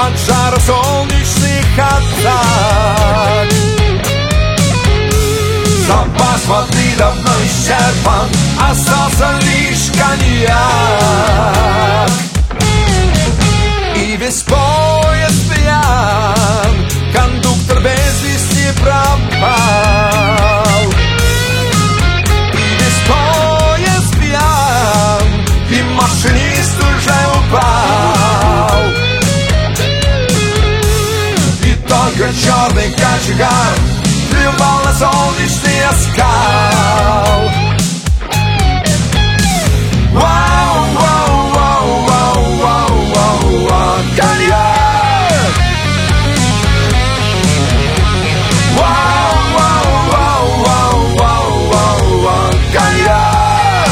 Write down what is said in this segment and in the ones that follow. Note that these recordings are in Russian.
от жара солнечных атак. Запас воды давно исчерпан, остался лишь коньяк. И весь поезд пьян, кондуктор без вести пропал. И весь поезд пьян, и машинист уже упал. И только черный кочегар плевал на солнечный оскал. Вау, вау, вау, вау, вау, вау, вау, коньяк! Вау, вау, вау, вау, вау, вау, вау, коньяк!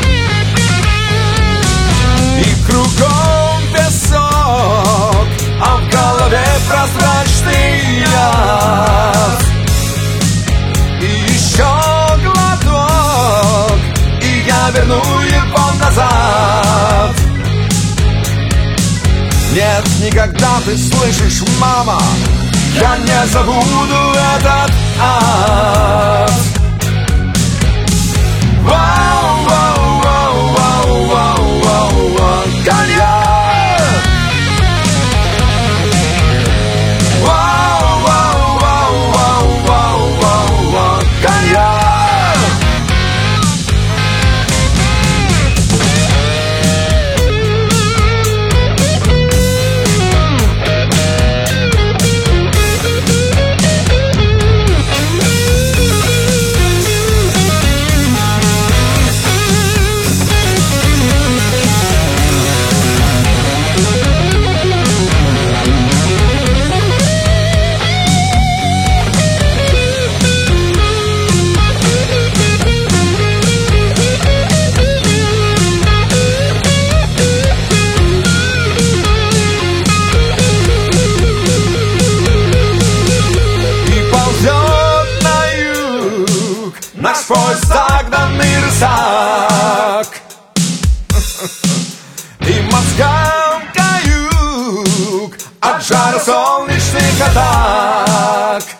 И кругом песок, а в голове прозрачный яд. Верну его назад. Нет, никогда, ты слышишь, мама, я не забуду этот ад. Вау, вау, вау, вау, вау, вау, вау, коньяк! Вау, вау, вау, вау, вау, вау, вау, коньяк! Наш поезд загнанный рысак, и мозгам каюк от жара солнечных атак.